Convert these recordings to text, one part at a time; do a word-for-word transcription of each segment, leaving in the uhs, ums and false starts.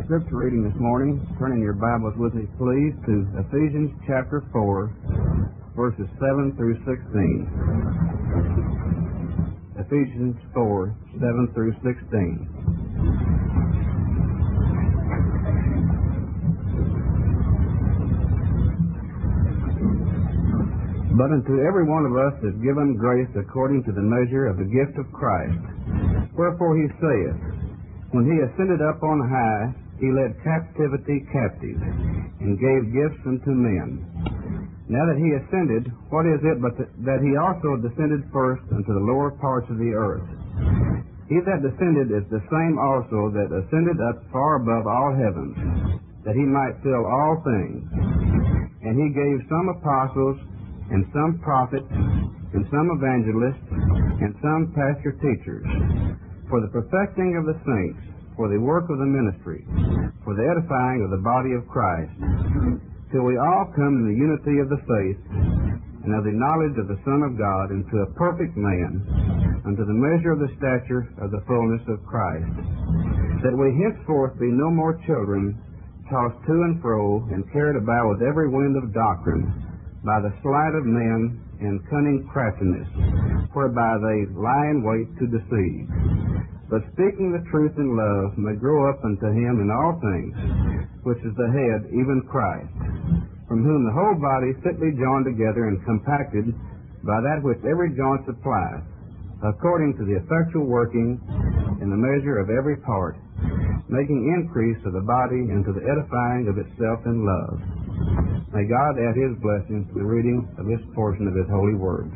scripture reading this morning. Turning your Bibles with me, please, to Ephesians chapter four, verses seven through sixteen. Ephesians four, seven through sixteen. But unto every one of us is given grace according to the measure of the gift of Christ. Wherefore he saith, When he ascended up on high, he led captivity captive, and gave gifts unto men. Now that he ascended, what is it but that he also descended first unto the lower parts of the earth? He that descended is the same also that ascended up far above all heavens, that he might fill all things. And he gave some apostles, and some prophets, and some evangelists, and some pastor teachers, for the perfecting of the saints, for the work of the ministry, for the edifying of the body of Christ, till we all come in the unity of the faith, and of the knowledge of the Son of God, into a perfect man, unto the measure of the stature of the fullness of Christ, that we henceforth be no more children, tossed to and fro, and carried about with every wind of doctrine, by the sleight of men and cunning craftiness, whereby they lie in wait to deceive. But speaking the truth in love may grow up unto him in all things, which is the head, even Christ, from whom the whole body fitly joined together and compacted by that which every joint supplieth, according to the effectual working in the measure of every part, making increase of the body into the edifying of itself in love. May God add His blessings to the reading of this portion of His holy word.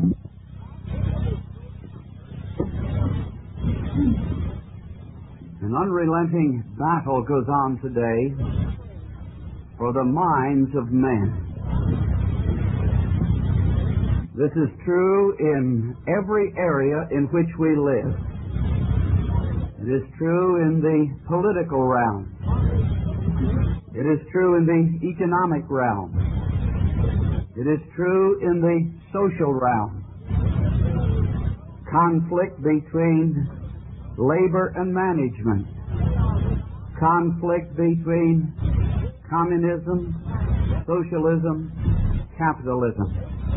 An unrelenting battle goes on today for the minds of men. This is true in every area in which we live. It is true in the political realm. It is true in the economic realm. It is true in the social realm. Conflict between labor and management. Conflict between communism, socialism, capitalism.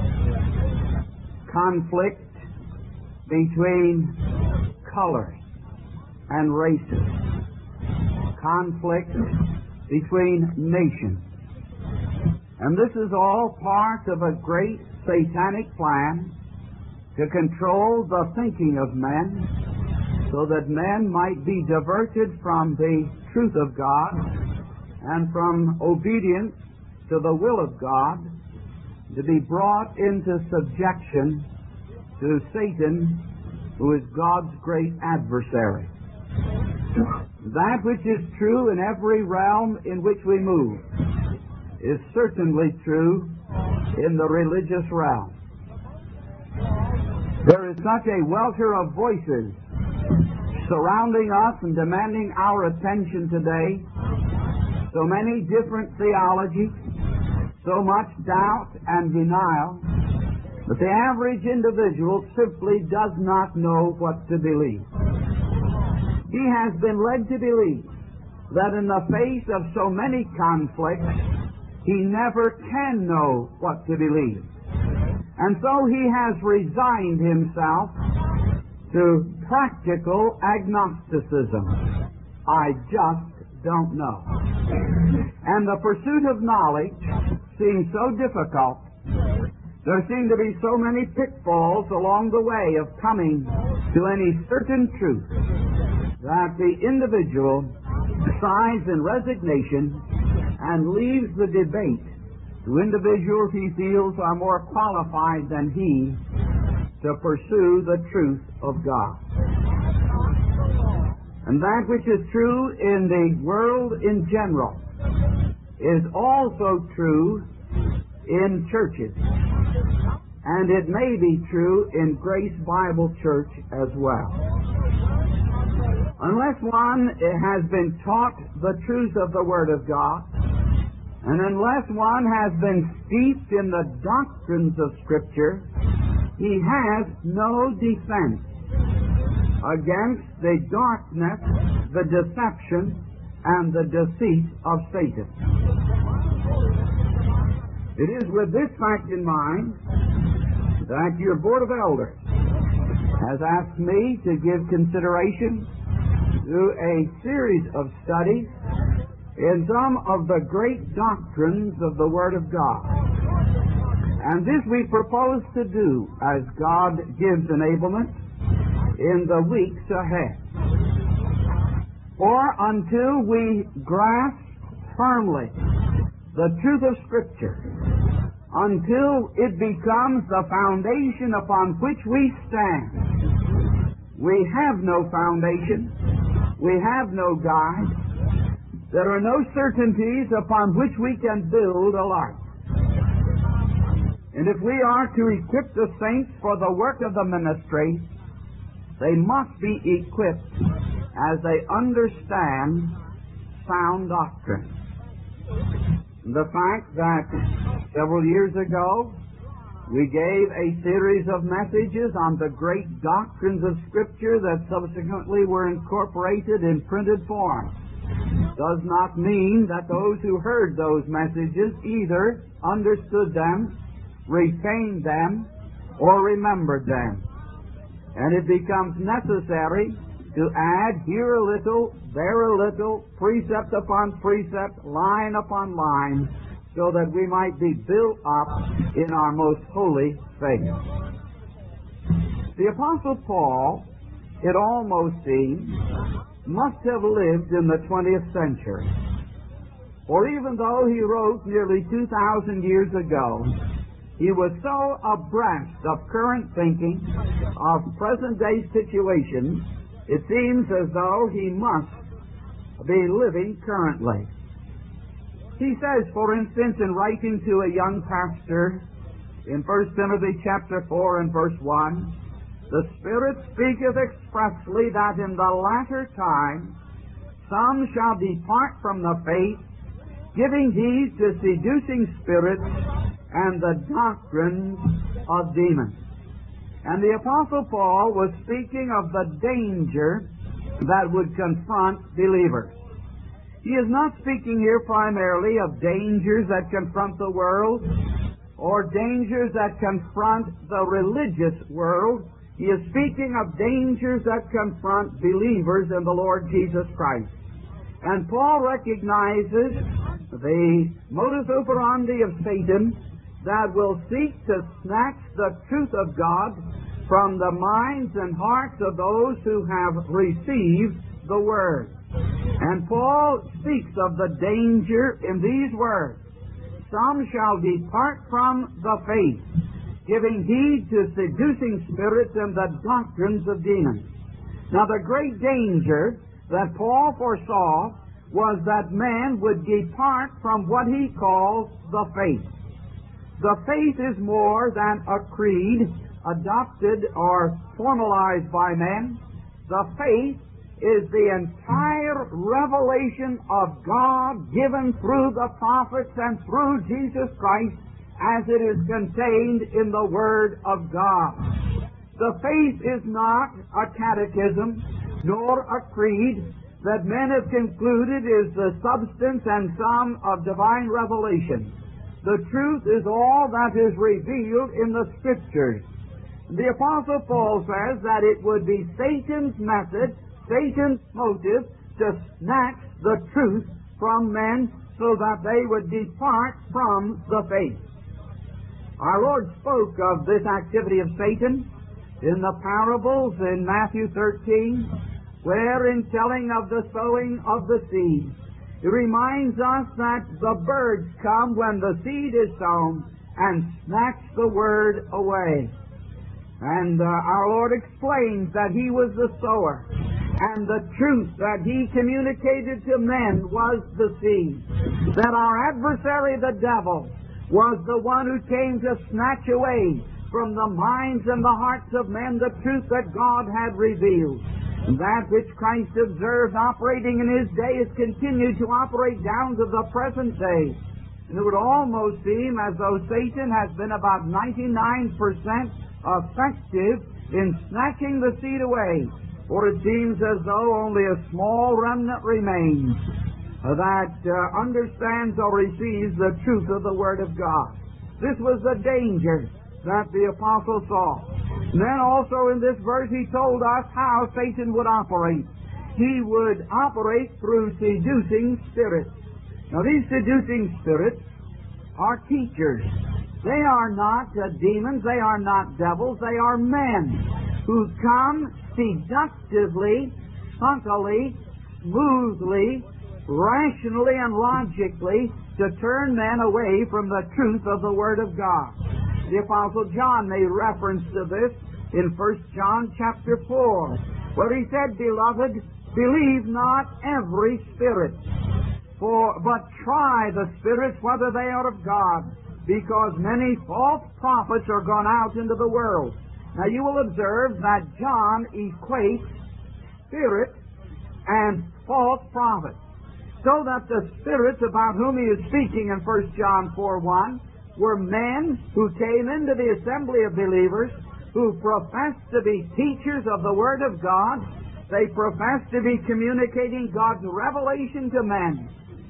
Conflict between colors and races. Conflict between nations. And this is all part of a great satanic plan to control the thinking of men, so that men might be diverted from the truth of God and from obedience to the will of God, to be brought into subjection to Satan, who is God's great adversary. That which is true in every realm in which we move is certainly true in the religious realm. There is such a welter of voices surrounding us and demanding our attention today, so many different theologies, so much doubt and denial, that the average individual simply does not know what to believe. He has been led to believe that in the face of so many conflicts, he never can know what to believe. And so he has resigned himself to practical agnosticism. I just don't know. And the pursuit of knowledge seems so difficult. There seem to be so many pitfalls along the way of coming to any certain truth, that the individual sighs in resignation and leaves the debate to individuals he feels are more qualified than he to pursue the truth of God. And that which is true in the world in general is also true in churches. And it may be true in Grace Bible Church as well. Unless one has been taught the truth of the Word of God, and unless one has been steeped in the doctrines of Scripture, he has no defense against the darkness, the deception, and the deceit of Satan. It is with this fact in mind that your Board of Elders has asked me to give consideration to a series of studies in some of the great doctrines of the Word of God. And this we propose to do as God gives enablement in the weeks ahead. For until we grasp firmly the truth of Scripture, until it becomes the foundation upon which we stand, we have no foundation, we have no guide, there are no certainties upon which we can build a life. And if we are to equip the saints for the work of the ministry, they must be equipped as they understand sound doctrine. The fact that several years ago we gave a series of messages on the great doctrines of Scripture that subsequently were incorporated in printed form does not mean that those who heard those messages either understood them, retained them, or remembered them. And it becomes necessary to add here a little, there a little, precept upon precept, line upon line, so that we might be built up in our most holy faith. The Apostle Paul, it almost seems, must have lived in the twentieth century. For even though he wrote nearly two thousand years ago, he was so abreast of current thinking, of present-day situations, it seems as though he must be living currently. He says, for instance, in writing to a young pastor in First Timothy chapter four and verse one, the Spirit speaketh expressly that in the latter time some shall depart from the faith, giving heed to seducing spirits and the doctrines of demons. And the Apostle Paul was speaking of the danger that would confront believers. He is not speaking here primarily of dangers that confront the world or dangers that confront the religious world. He is speaking of dangers that confront believers in the Lord Jesus Christ. And Paul recognizes the modus operandi of Satan that will seek to snatch the truth of God from the minds and hearts of those who have received the Word. And Paul speaks of the danger in these words. Some shall depart from the faith, giving heed to seducing spirits and the doctrines of demons. Now the great danger that Paul foresaw was that man would depart from what he calls the faith. The faith is more than a creed adopted or formalized by men. The faith is the entire revelation of God given through the prophets and through Jesus Christ as it is contained in the Word of God. The faith is not a catechism nor a creed that men have concluded is the substance and sum of divine revelation. The truth is all that is revealed in the Scriptures. The Apostle Paul says that it would be Satan's method, Satan's motive, to snatch the truth from men so that they would depart from the faith. Our Lord spoke of this activity of Satan in the parables in Matthew thirteen, where in telling of the sowing of the seed, it reminds us that the birds come when the seed is sown and snatch the word away. And uh, our Lord explains that He was the sower, and the truth that He communicated to men was the seed. That our adversary, the devil, was the one who came to snatch away from the minds and the hearts of men the truth that God had revealed. And that which Christ observed operating in His day has continued to operate down to the present day. And it would almost seem as though Satan has been about ninety-nine percent effective in snatching the seed away, for it seems as though only a small remnant remains. uh, that uh, understands or receives the truth of the Word of God. This was the danger that the apostle saw. And then also in this verse he told us how Satan would operate. He would operate through seducing spirits. Now these seducing spirits are teachers. They are not uh, demons, they are not devils, they are men who come seductively, subtly, smoothly, rationally, and logically to turn men away from the truth of the Word of God. The Apostle John made reference to this in First John chapter four, where he said, Beloved, believe not every spirit, for but try the spirits whether they are of God, because many false prophets are gone out into the world. Now you will observe that John equates spirit and false prophets, so that the spirits about whom he is speaking in First John four one were men who came into the assembly of believers, who professed to be teachers of the Word of God. They professed to be communicating God's revelation to men.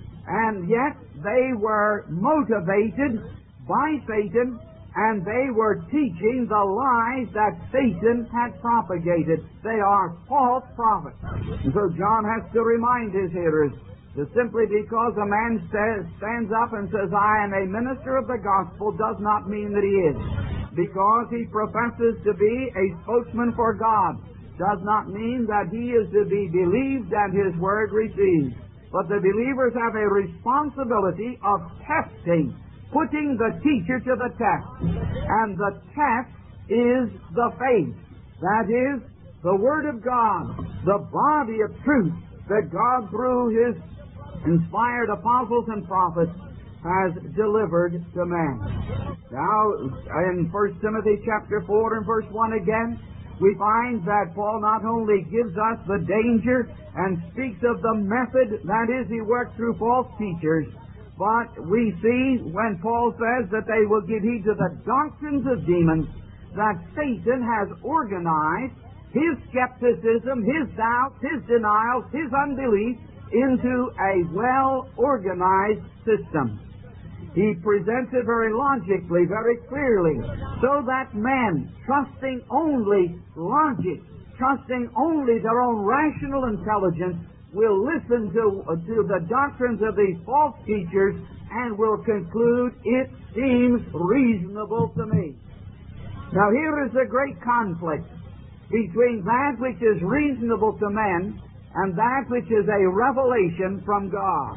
And yet they were motivated by Satan, and they were teaching the lies that Satan had propagated. They are false prophets. And so John has to remind his hearers that simply because a man says, stands up and says, I am a minister of the gospel, does not mean that he is. Because he professes to be a spokesman for God, does not mean that he is to be believed and his word received. But the believers have a responsibility of testing, putting the teacher to the test. And the test is the faith. That is, the Word of God, the body of truth that God through His inspired apostles and prophets has delivered to man. Now, in First Timothy chapter four and verse one again, we find that Paul not only gives us the danger and speaks of the method, that is, he worked through false teachers, but we see when Paul says that they will give heed to the doctrines of demons, that Satan has organized his skepticism, his doubts, his denials, his unbelief into a well-organized system. He presents it very logically, very clearly, so that men, trusting only logic, trusting only their own rational intelligence, will listen to, uh, to the doctrines of these false teachers and will conclude, it seems reasonable to me. Now here is a great conflict between that which is reasonable to men and that which is a revelation from God.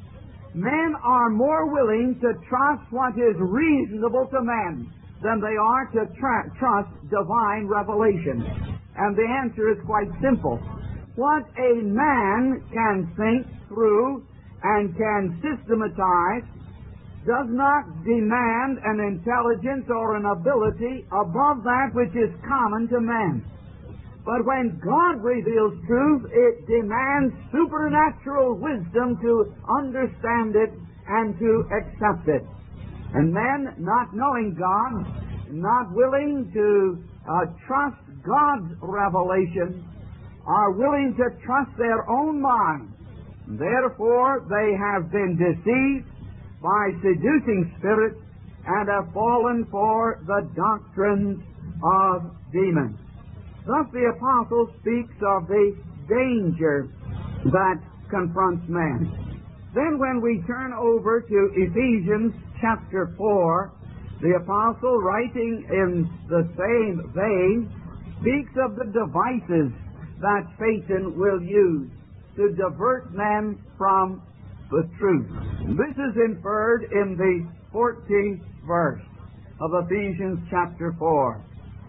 Men are more willing to trust what is reasonable to men than they are to tra- trust divine revelation. And the answer is quite simple. What a man can think through and can systematize does not demand an intelligence or an ability above that which is common to men. But when God reveals truth, it demands supernatural wisdom to understand it and to accept it. And men, not knowing God, not willing to uh, trust God's revelation, are willing to trust their own mind. Therefore, they have been deceived by seducing spirits and have fallen for the doctrines of demons. Thus the apostle speaks of the danger that confronts man. Then when we turn over to Ephesians chapter four, the apostle, writing in the same vein, speaks of the devices that Satan will use to divert men from the truth. This is inferred in the fourteenth verse of Ephesians chapter four.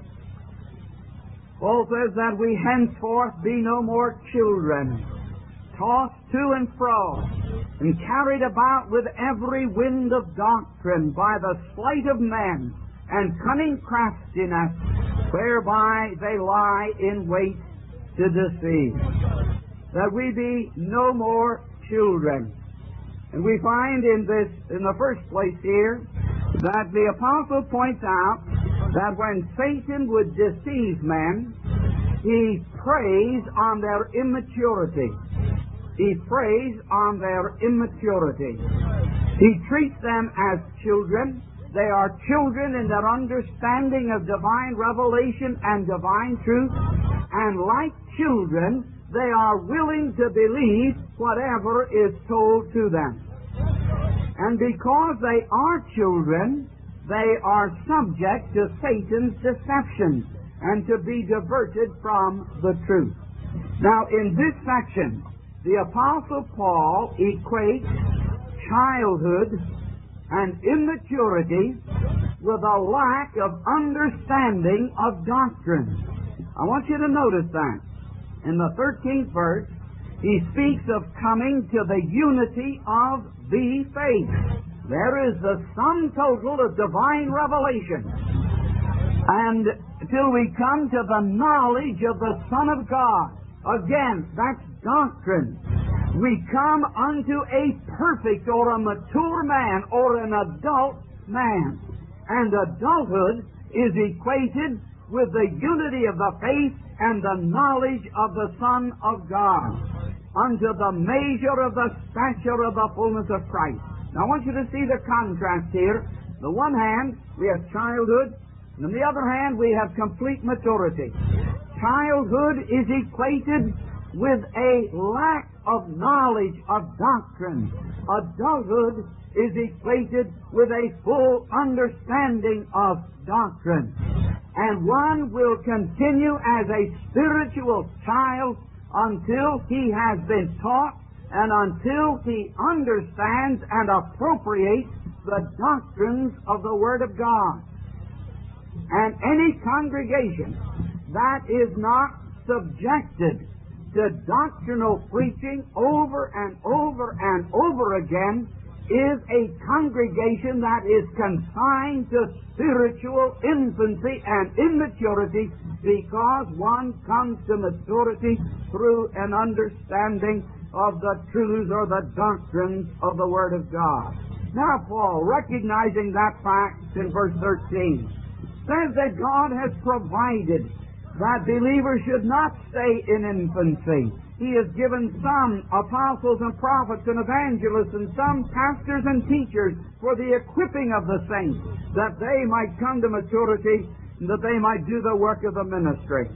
Paul says that we henceforth be no more children, tossed to and fro, and carried about with every wind of doctrine by the sleight of men and cunning craftiness, whereby they lie in wait to deceive. That we be no more children. And we find in this, in the first place here, that the apostle points out that when Satan would deceive men, he preys on their immaturity. he preys on their immaturity. He treats them as children. They are children in their understanding of divine revelation and divine truth, and like children, they are willing to believe whatever is told to them. And because they are children, they are subject to Satan's deception and to be diverted from the truth. Now, in this section, the Apostle Paul equates childhood and immaturity with a lack of understanding of doctrine. I want you to notice that. In the thirteenth verse, he speaks of coming to the unity of the faith. There is the sum total of divine revelation. And till we come to the knowledge of the Son of God, again, that's doctrine. We come unto a perfect or a mature man or an adult man. And adulthood is equated with the unity of the faith and the knowledge of the Son of God, unto the measure of the stature of the fullness of Christ. Now I want you to see the contrast here. On the one hand, we have childhood, and on the other hand, we have complete maturity. Childhood is equated with a lack of knowledge of doctrine. Adulthood is equated with a full understanding of doctrine. And one will continue as a spiritual child until he has been taught and until he understands and appropriates the doctrines of the Word of God. And any congregation that is not subjected to doctrinal preaching over and over and over again is a congregation that is consigned to spiritual infancy and immaturity, because one comes to maturity through an understanding of the truths or the doctrines of the Word of God. Now Paul, recognizing that fact in verse thirteen, says that God has provided that believers should not stay in infancy. He has given some apostles and prophets and evangelists and some pastors and teachers for the equipping of the saints, that they might come to maturity and that they might do the work of the ministry.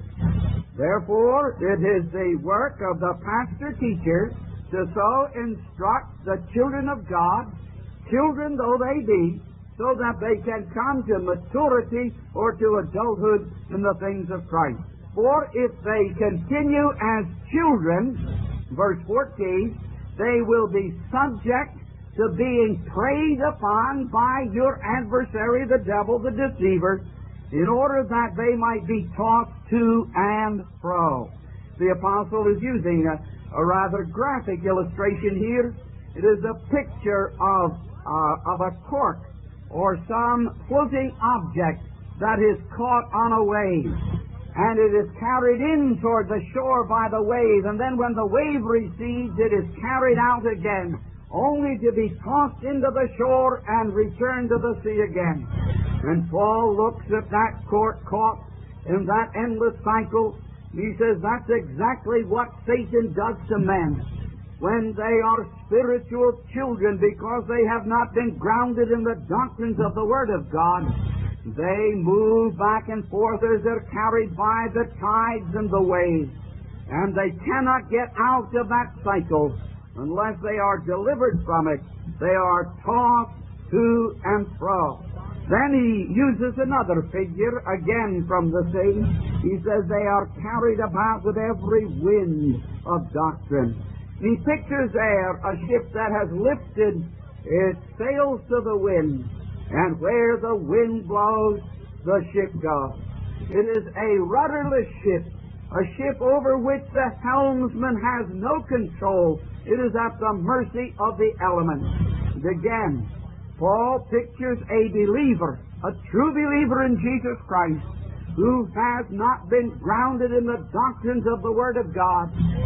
Therefore, it is the work of the pastor-teacher to so instruct the children of God, children though they be, so that they can come to maturity or to adulthood in the things of Christ. For if they continue as children, verse fourteen, they will be subject to being preyed upon by your adversary, the devil, the deceiver, in order that they might be tossed to and fro. The apostle is using a, a rather graphic illustration here. It is a picture of, uh, of a cork or some floating object that is caught on a wave. And it is carried in toward the shore by the wave, and then when the wave recedes, it is carried out again, only to be tossed into the shore and return to the sea again. And Paul looks at that cork caught in that endless cycle. He says that's exactly what Satan does to men when they are spiritual children, because they have not been grounded in the doctrines of the Word of God. They move back and forth as they're carried by the tides and the waves. And they cannot get out of that cycle unless they are delivered from it. They are tossed to and fro. Then he uses another figure, again from the sea. He says they are carried about with every wind of doctrine. He pictures there a ship that has lifted its sails to the wind, and where the wind blows, the ship goes. It is a rudderless ship, a ship over which the helmsman has no control. It is at the mercy of the elements. And again, Paul pictures a believer, a true believer in Jesus Christ, who has not been grounded in the doctrines of the Word of God,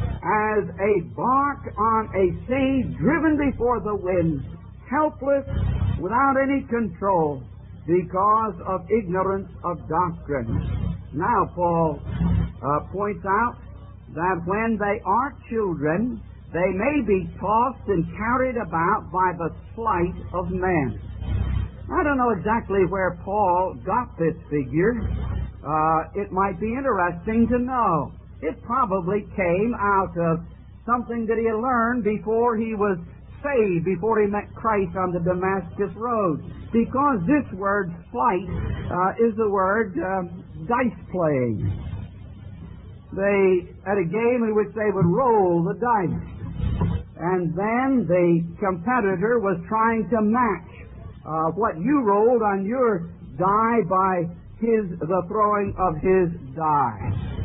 as a bark on a sea driven before the wind, helpless, without any control, because of ignorance of doctrine. Now Paul uh, points out that when they are children, they may be tossed and carried about by the sleight of men. I don't know exactly where Paul got this figure. Uh, it might be interesting to know. It probably came out of something that he had learned before he was saved, before he met Christ on the Damascus Road. Because this word sleight uh, is the word uh, dice playing. They had a game in which they would roll the dice. And then the competitor was trying to match uh, what you rolled on your die by his the throwing of his die.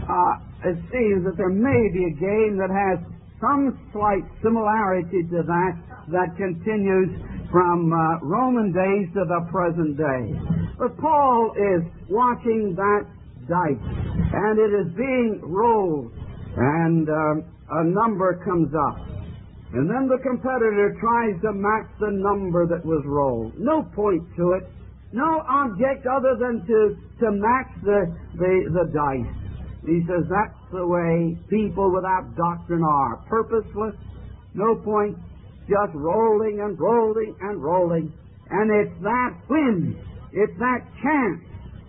Uh, it seems that there may be a game that has some slight similarity to that that continues from uh, Roman days to the present day. But Paul is watching that dice, and it is being rolled, and um, a number comes up. And then the competitor tries to match the number that was rolled. No point to it. No object other than to, to match the, the, the dice. He says that's the way people without doctrine are. Purposeless, no point, just rolling and rolling and rolling. And it's that whim, it's that chance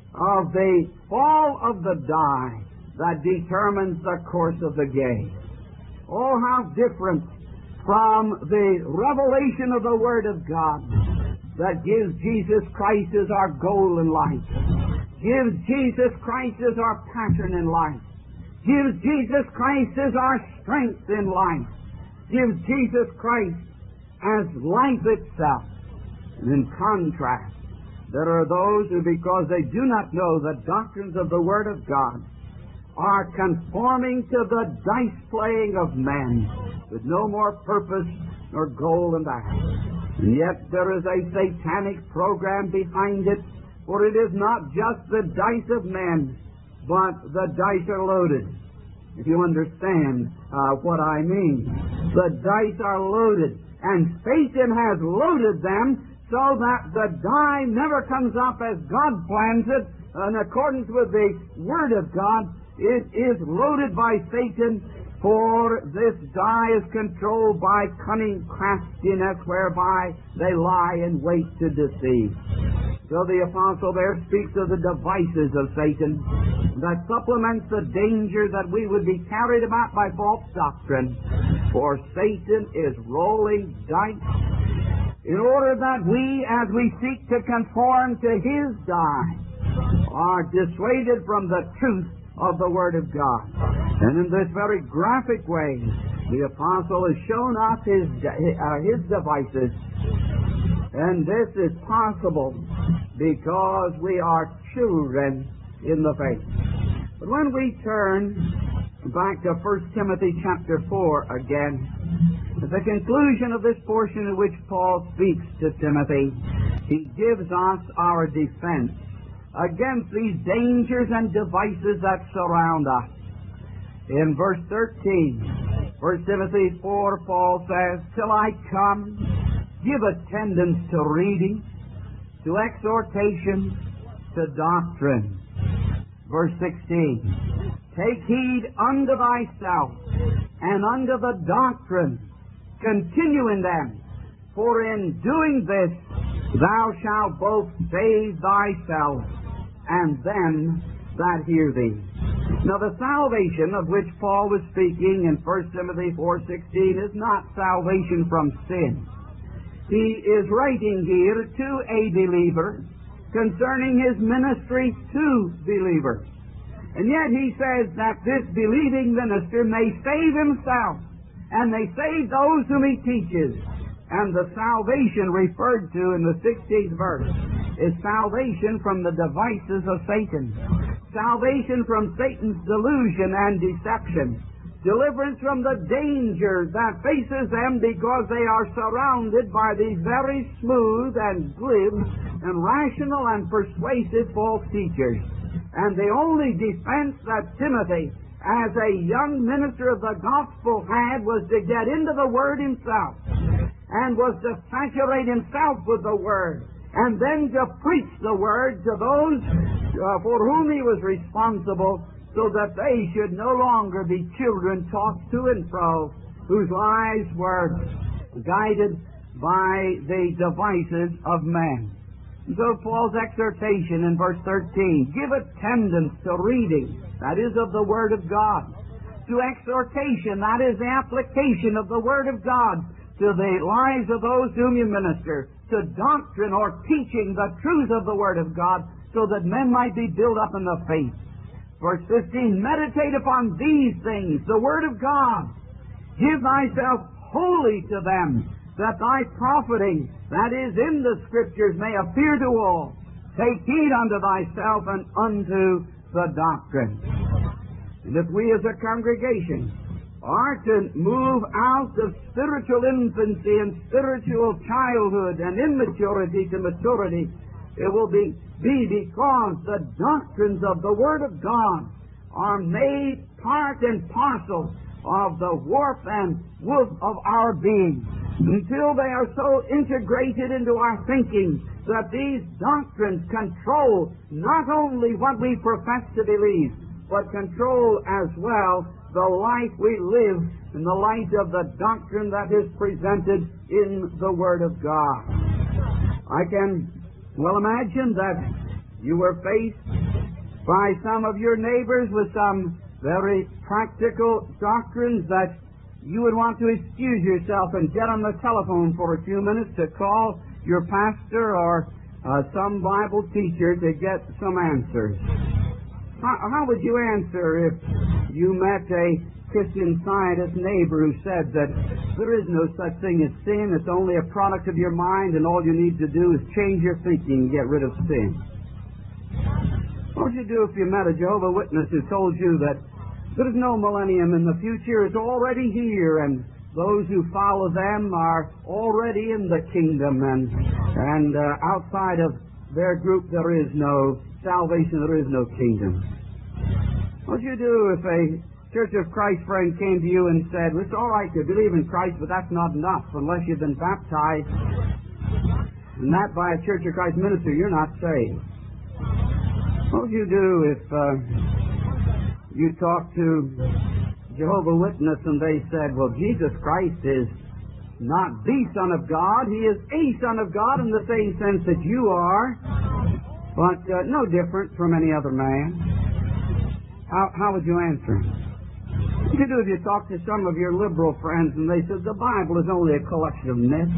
of the fall of the die that determines the course of the game. Oh, how different from the revelation of the Word of God that gives Jesus Christ as our goal in life, gives Jesus Christ as our pattern in life, gives Jesus Christ as our strength in life, gives Jesus Christ as life itself. And in contrast, there are those who, because they do not know the doctrines of the Word of God, are conforming to the dice playing of men, with no more purpose nor goal than that. And yet there is a satanic program behind it, for it is not just the dice of men, but the dice are loaded. If you understand uh, what I mean. The dice are loaded, and Satan has loaded them so that the die never comes up as God plans it, in accordance with the Word of God. It is loaded by Satan, for this die is controlled by cunning craftiness, whereby they lie in wait to deceive. So the apostle there speaks of the devices of Satan that supplements the danger that we would be carried about by false doctrine. For Satan is rolling dice in order that we, as we seek to conform to his die, are dissuaded from the truth of the Word of God. And in this very graphic way, the apostle has shown us his, uh, his devices. And this is possible because we are children in the faith. But when we turn back to First Timothy chapter four again, at the conclusion of this portion in which Paul speaks to Timothy, he gives us our defense against these dangers and devices that surround us. In verse thirteen, First Timothy four, Paul says, "Till I come, give attendance to reading, to exhortation, to doctrine." Verse sixteen, "Take heed unto thyself and unto the doctrine. Continue in them, for in doing this thou shalt both save thyself and them that hear thee." Now the salvation of which Paul was speaking in First Timothy four sixteen is not salvation from sin. He is writing here to a believer concerning his ministry to believers. And yet he says that this believing minister may save himself and may save those whom he teaches. And the salvation referred to in the sixteenth verse is salvation from the devices of Satan, salvation from Satan's delusion and deception, deliverance from the danger that faces them because they are surrounded by these very smooth and glib and rational and persuasive false teachers. And the only defense that Timothy, as a young minister of the gospel, had was to get into the Word himself, and was to saturate himself with the Word, and then to preach the Word to those uh, for whom he was responsible, so that they should no longer be children tossed to and fro whose lives were guided by the devices of man. And so Paul's exhortation in verse thirteen, give attendance to reading, that is of the Word of God, to exhortation, that is the application of the Word of God to the lives of those whom you minister, to doctrine or teaching the truth of the Word of God, so that men might be built up in the faith. Verse fifteen, meditate upon these things, the Word of God. Give thyself wholly to them, that thy profiting, that is in the Scriptures, may appear to all. Take heed unto thyself and unto the doctrine. And if we as a congregation are to move out of spiritual infancy and spiritual childhood and immaturity to maturity, it will be, be because the doctrines of the Word of God are made part and parcel of the warp and woof of our being, until they are so integrated into our thinking that these doctrines control not only what we profess to believe, but control as well the life we live in the light of the doctrine that is presented in the Word of God. I can well imagine that you were faced by some of your neighbors with some very practical doctrines that you would want to excuse yourself and get on the telephone for a few minutes to call your pastor or uh, some Bible teacher to get some answers. How, how would you answer if you met a Christian Scientist neighbor who said that there is no such thing as sin, it's only a product of your mind, and all you need to do is change your thinking and get rid of sin? What would you do if you met a Jehovah's Witness who told you that there is no millennium in the future, it's already here, and those who follow them are already in the kingdom, and and uh, outside of their group there is no salvation, there is no kingdom? What would you do if a Church of Christ friend came to you and said, well, it's all right to believe in Christ, but that's not enough unless you've been baptized, and that by a Church of Christ minister, you're not saved? What would you do if uh, you talked to Jehovah's Witness and they said, well, Jesus Christ is not the Son of God, He is a Son of God in the same sense that you are, but uh, no different from any other man? How, how would you answer? What would you do if you talked to some of your liberal friends and they said the Bible is only a collection of myths,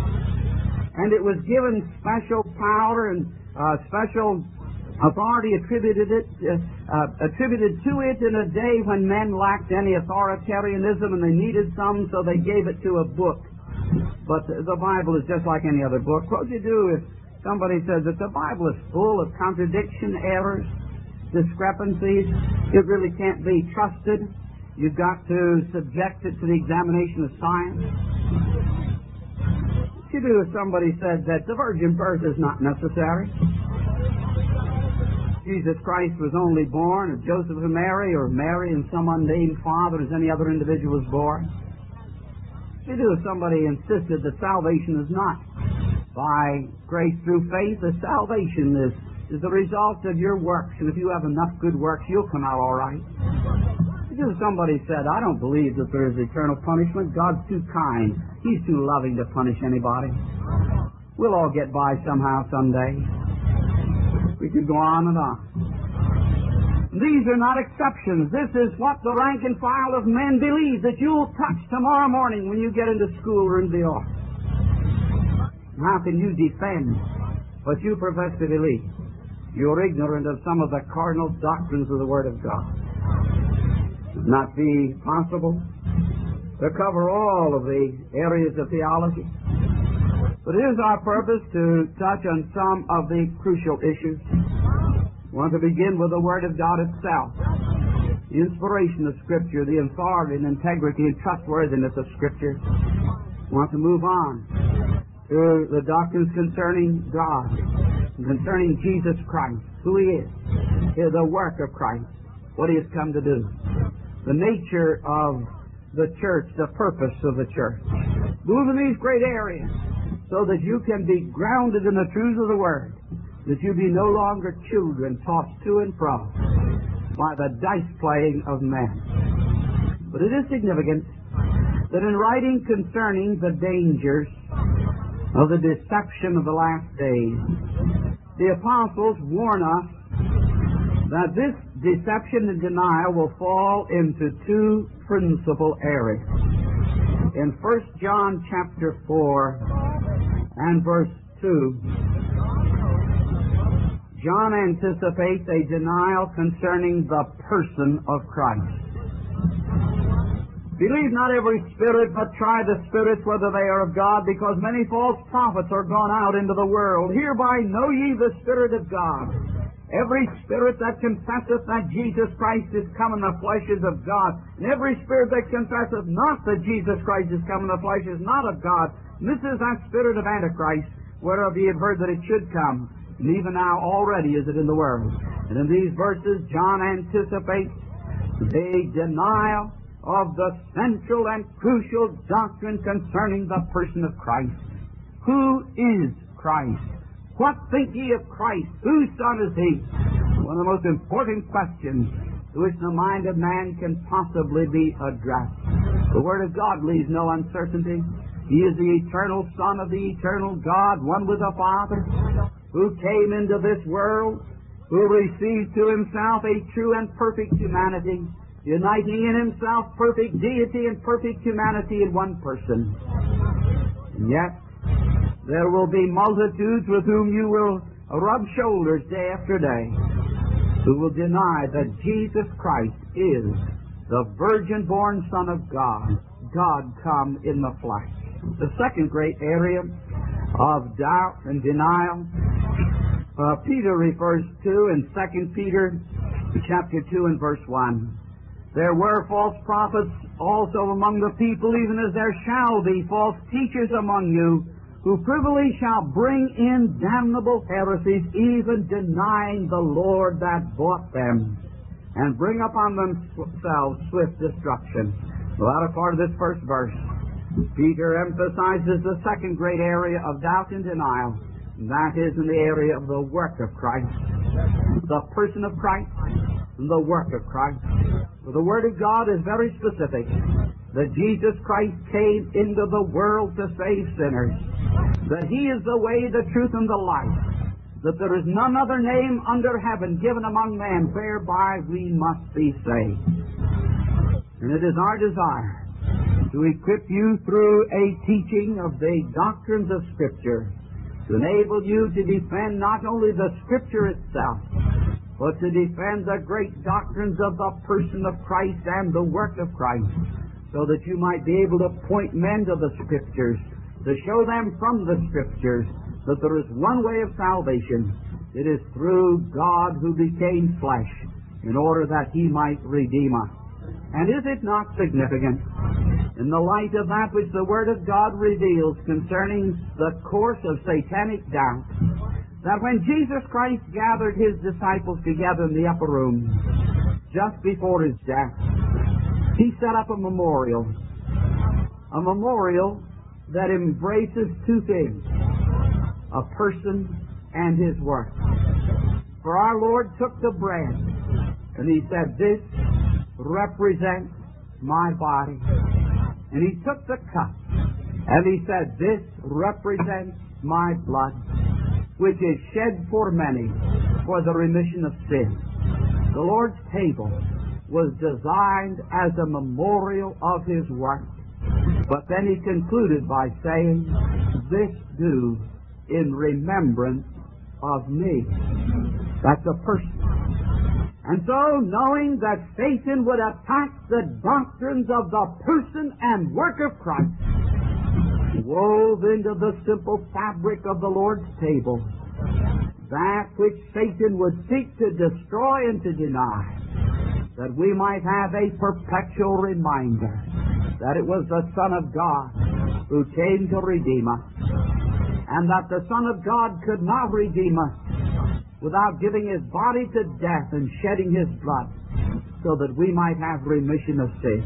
and it was given special power and uh, special authority attributed it uh, uh, attributed to it in a day when men lacked any authoritarianism and they needed some, so they gave it to a book. But the Bible is just like any other book. What would you do if somebody says that the Bible is full of contradiction, errors, discrepancies? It really can't be trusted. You've got to subject it to the examination of science. What would you do if somebody said that the virgin birth is not necessary? Jesus Christ was only born of Joseph and Mary, or Mary and some unnamed father as any other individual was born? What would you do if somebody insisted that salvation is not by grace through faith? The salvation is, is the result of your works, and if you have enough good works, you'll come out all right. What would you do if somebody said, I don't believe that there is eternal punishment. God's too kind. He's too loving to punish anybody. We'll all get by somehow someday. We could go on and on. These are not exceptions. This is what the rank and file of men believe that you'll touch tomorrow morning when you get into school or in the office. How can you defend what you profess to believe? You're ignorant of some of the cardinal doctrines of the Word of God. It would not be possible to cover all of the areas of theology. But it is our purpose to touch on some of the crucial issues. We want to begin with the Word of God itself, the inspiration of Scripture, the authority and integrity and trustworthiness of Scripture. We want to move on to the doctrines concerning God, concerning Jesus Christ, who He is, the work of Christ, what He has come to do, the nature of the church, the purpose of the church. Move in these great areas, so that you can be grounded in the truth of the Word, that you be no longer children tossed to and fro by the dice playing of men. But it is significant that in writing concerning the dangers of the deception of the last days, the apostles warn us that this deception and denial will fall into two principal areas. In First John chapter four and verse two, John anticipates a denial concerning the person of Christ. Believe not every spirit, but try the spirits whether they are of God, because many false prophets are gone out into the world. Hereby know ye the Spirit of God. Every spirit that confesseth that Jesus Christ is come in the flesh is of God, and every spirit that confesseth not that Jesus Christ is come in the flesh is not of God. And this is that spirit of Antichrist, whereof ye have heard that it should come, and even now already is it in the world. And in these verses, John anticipates the denial of the central and crucial doctrine concerning the person of Christ. Who is Christ? What think ye of Christ? Whose son is he? One of the most important questions to which the mind of man can possibly be addressed. The Word of God leaves no uncertainty. He is the eternal Son of the eternal God, one with the Father, who came into this world, who received to himself a true and perfect humanity, uniting in himself perfect deity and perfect humanity in one person. And yet, there will be multitudes with whom you will rub shoulders day after day, who will deny that Jesus Christ is the virgin-born Son of God, God come in the flesh. The second great area of doubt and denial, uh, Peter refers to in Second Peter chapter two and verse one. There were false prophets also among the people, even as there shall be false teachers among you, who privily shall bring in damnable heresies, even denying the Lord that bought them, and bring upon themselves swift destruction. The latter part of this first verse, Peter emphasizes the second great area of doubt and denial, and that is in the area of the work of Christ, the person of Christ, and the work of Christ. For the Word of God is very specific, that Jesus Christ came into the world to save sinners, that He is the way, the truth, and the life, that there is none other name under heaven given among men whereby we must be saved. And it is our desire to equip you through a teaching of the doctrines of Scripture, to enable you to defend not only the Scripture itself, but to defend the great doctrines of the person of Christ and the work of Christ, so that you might be able to point men to the Scriptures, to show them from the Scriptures that there is one way of salvation. It is through God who became flesh in order that He might redeem us. And is it not significant, in the light of that which the Word of God reveals concerning the course of satanic doubt, that when Jesus Christ gathered His disciples together in the upper room, just before His death, He set up a memorial, a memorial that embraces two things, a person and His work. For our Lord took the bread, and He said, "This represents my body." And He took the cup, and He said, "This represents my blood, which is shed for many for the remission of sin." The Lord's table was designed as a memorial of His work. But then He concluded by saying, "This do in remembrance of me." That's a person. And so, knowing that Satan would attack the doctrines of the person and work of Christ, wove into the simple fabric of the Lord's table that which Satan would seek to destroy and to deny, that we might have a perpetual reminder that it was the Son of God who came to redeem us, and that the Son of God could not redeem us without giving His body to death and shedding His blood, so that we might have remission of sin.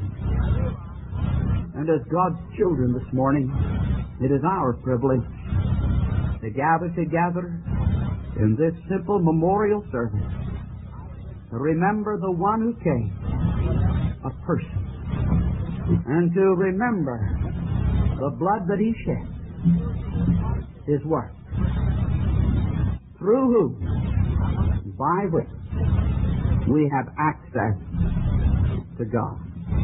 And as God's children this morning, it is our privilege to gather together in this simple memorial service to remember the one who came, a person, and to remember the blood that He shed, His work, through whom, by which, we have access to God.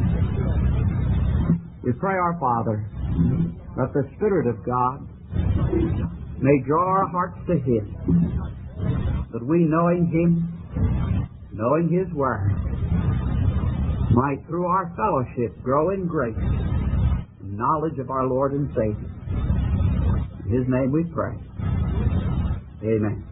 We pray, our Father, that the Spirit of God may draw our hearts to Him, that we, knowing Him, knowing His Word, might, through our fellowship, grow in grace and knowledge of our Lord and Savior. In His name we pray. Amen.